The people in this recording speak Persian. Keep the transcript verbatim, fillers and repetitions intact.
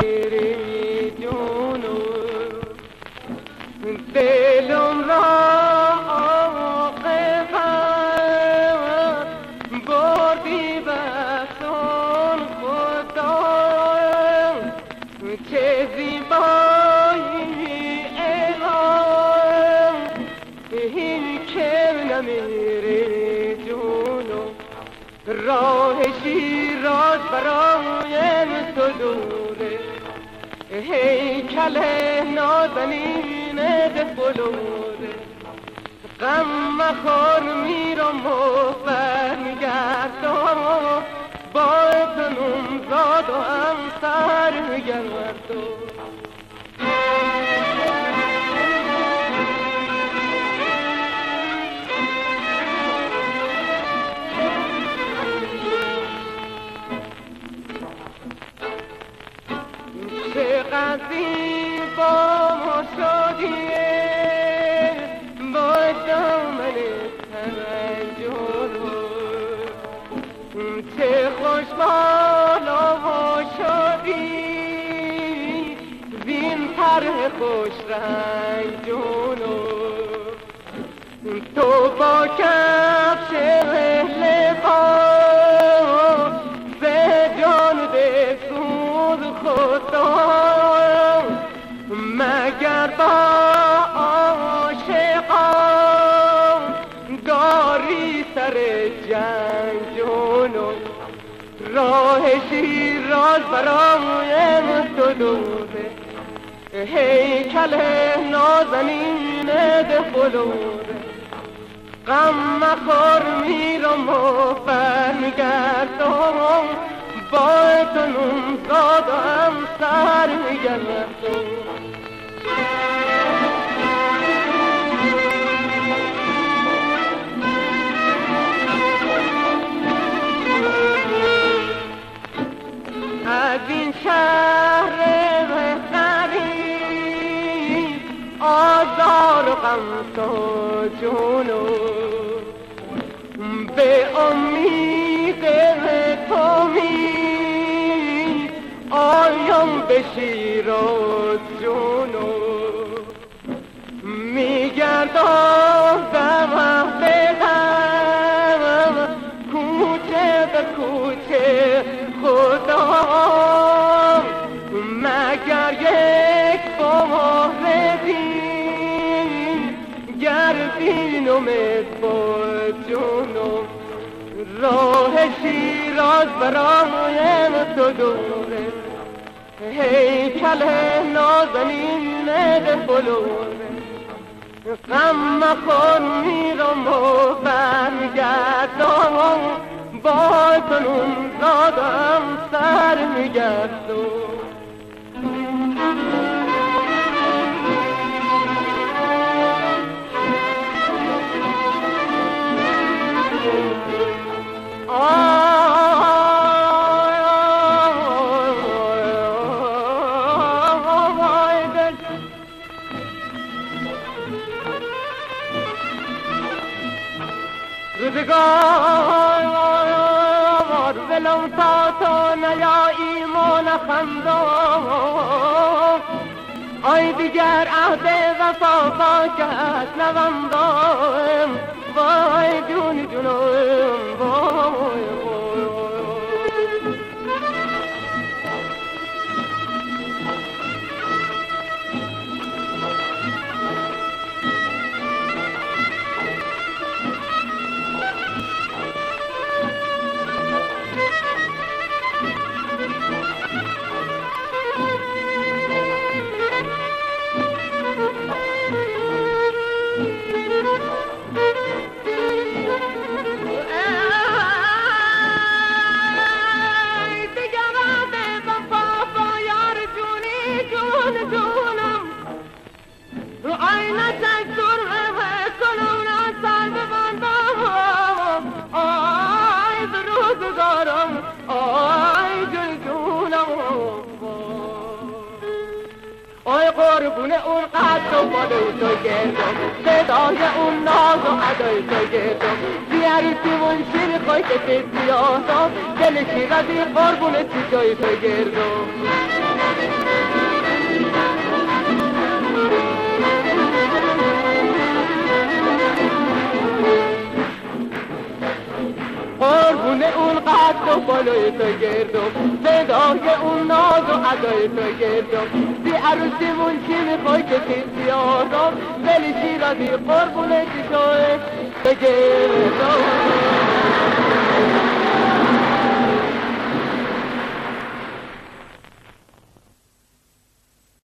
میری جونو دلم را آقفت بردی بسان خدا چه زیبایی الهام این که نمیری جونو راه شیراز برایم تو دوره هیکل نازنین دفلوره غم مخور میرم و برمیگردم با تنم زاد و هم سر میگردم چقدری با ما شدیه با دامن ترنجونو چه خوش بالا شدی زین طرح خوش رنجونو تو با کفش لباس به جان ده سود خدا مگر با عاشقان داری سر جنجونو راه شیراز برایم تو دوره هیکل نازنین دفلوره غم مخور میرم و برمیگردم با تنم زادم سر میگردم از این شهر غریب آزار و غم تو جونو به امید تو می آیم به شیراز جونو میگردم دم به دم کوچه به کوچه خدا مگر یک بار دین گردین امید با جونو راه شیراز برایم تو دوره هیکل نازنین دفلوره غم مخور میرم و برمیگردم با تنم زادم سر میگردم روزگار ولم تا تو نیاییم و نخندم آی دیگر عهد وفا با کس نبندم وای جون جونم وای قربون اون قد و بالای تو گردم صدای اون ناز و ادای تو گردم زیارتی اون شیر خوی که سیادا دل شیرازی قربون چی جای تو گردم قربون اون قد و بالای تو گردم، صدای اون ناز و ادای تو گردم، بی عروسیمون چی میخوای که تیز بیارم، ولی شیرازی قربون چشای تو گردم.